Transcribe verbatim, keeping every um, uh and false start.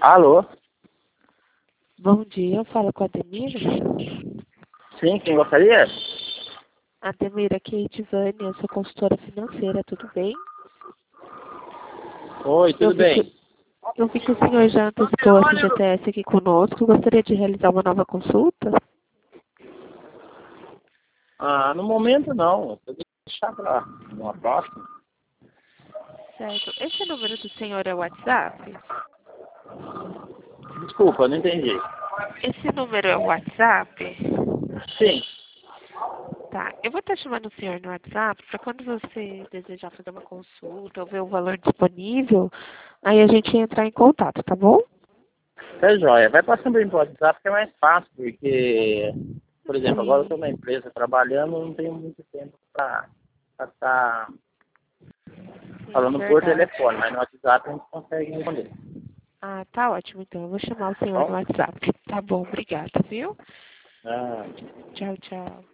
Alô? Bom dia, eu falo com a Ademir. Sim, quem gostaria? Ademir, aqui é a Edivânia, eu sou consultora financeira, tudo bem? Oi, tudo eu vi bem? Que, eu vi que o senhor já antecipou a F G T S aqui conosco, gostaria de realizar uma nova consulta? Ah, no momento não. Vou deixar para uma próxima. Certo. Esse número do senhor é o WhatsApp? Desculpa, não entendi. Esse número é o WhatsApp? Sim. Tá, eu vou estar chamando o senhor no WhatsApp para quando você desejar fazer uma consulta ou ver o valor disponível, aí a gente entrar em contato, tá bom? É jóia. Vai passando aí pro WhatsApp que é mais fácil, porque, por exemplo, agora eu Sim. estou na empresa trabalhando, não tenho muito tempo para estar Sim, falando por verdade. telefone, mas no WhatsApp a gente consegue responder. Ah, tá ótimo, então. Eu vou chamar o Tá senhor no bom? WhatsApp. Tá bom, obrigada, viu? Ah. Tchau, tchau.